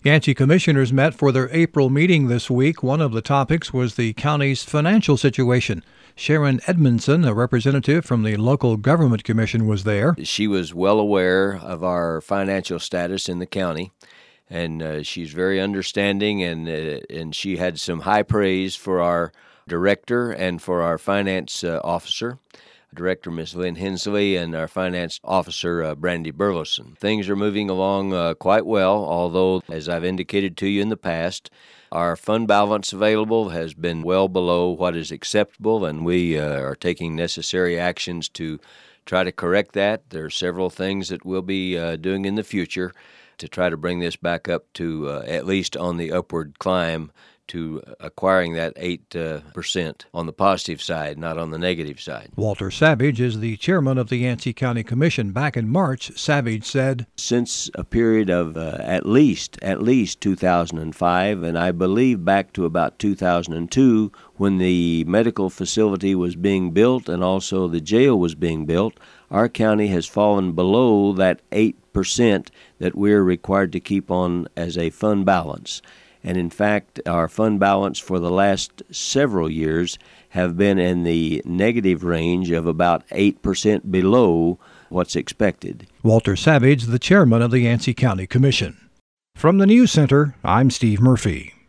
Yancey commissioners met for their April meeting this week. One of the topics was the county's financial situation. Sharon Edmondson, a representative from the Local Government Commission, was there. She was well aware of our financial status in the county, and she's very understanding, and she had some high praise for our director and for our finance officer. Director Ms. Lynn Hensley and our finance officer, Brandy Burleson. Things are moving along quite well, although, as I've indicated to you in the past, our fund balance available has been well below what is acceptable, and we are taking necessary actions to try to correct that. There are several things that we'll be doing in the future to try to bring this back up to at least on the upward climb to acquiring that 8% on the positive side, not on the negative side. Walter Savage is the chairman of the Yancey County Commission. Back in March, Savage said, "Since a period of at least 2005, and I believe back to about 2002, when the medical facility was being built and also the jail was being built, our county has fallen below that 8% that we're required to keep on as a fund balance. And in fact, our fund balance for the last several years have been in the negative range of about 8% below what's expected." Walter Savage, the chairman of the Yancey County Commission. From the News Center, I'm Steve Murphy.